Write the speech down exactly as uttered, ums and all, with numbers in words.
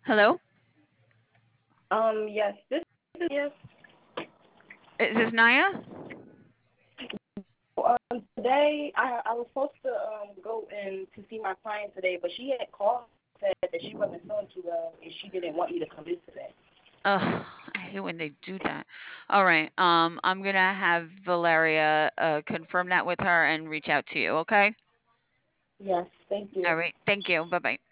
Hello? Um, yes, this is yes. Is this Naya? Um, today I I was supposed to um go in to see my client today, but she had called said that she wasn't feeling too well and she didn't want me to come in today. Ugh, I hate when they do that. All right. Um, I'm gonna have Valeria uh, confirm that with her and reach out to you. Okay. Yes, thank you. All right. Thank you. Bye bye.